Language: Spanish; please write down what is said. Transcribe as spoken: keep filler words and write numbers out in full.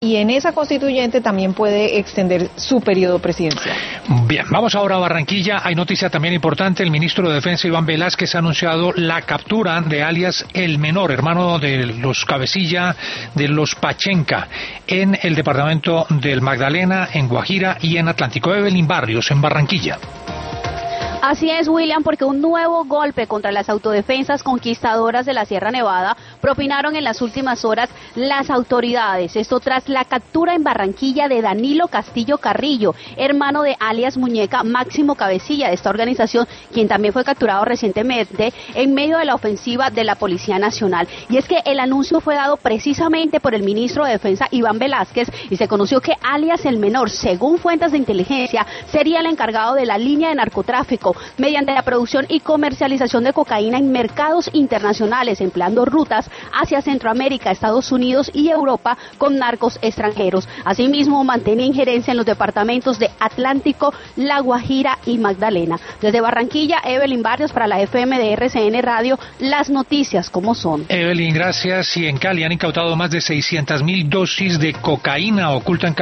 y en esa constituyente también puede extender su periodo presidencial. Bien, vamos ahora a Barranquilla. Hay noticia también importante. El ministro de Defensa, Iván Velásquez, ha anunciado la captura de alias El Menor, hermano de los Cabecilla, de los Pachenca, en el departamento del Magdalena, en Guajira y en Atlántico. Evelyn Barrios, en Barranquilla. Así es, William, porque un nuevo golpe contra las autodefensas conquistadoras de la Sierra Nevada propinaron en las últimas horas las autoridades. Esto tras la captura en Barranquilla de Danilo Castillo Carrillo, hermano de alias Muñeca Máximo Cabecilla de esta organización, quien también fue capturado recientemente en medio de la ofensiva de la Policía Nacional. Y es que el anuncio fue dado precisamente por el ministro de Defensa, Iván Velásquez, y se conoció que alias El Menor, según fuentes de inteligencia, sería el encargado de la línea de narcotráfico mediante la producción y comercialización de cocaína en mercados internacionales, empleando rutas hacia Centroamérica, Estados Unidos y Europa con narcos extranjeros. Asimismo, mantiene injerencia en los departamentos de Atlántico, La Guajira y Magdalena. Desde Barranquilla, Evelyn Barrios para la F M de R C N Radio, las noticias como son. Evelyn, gracias. Y en Cali han incautado más de seiscientas mil dosis de cocaína oculta en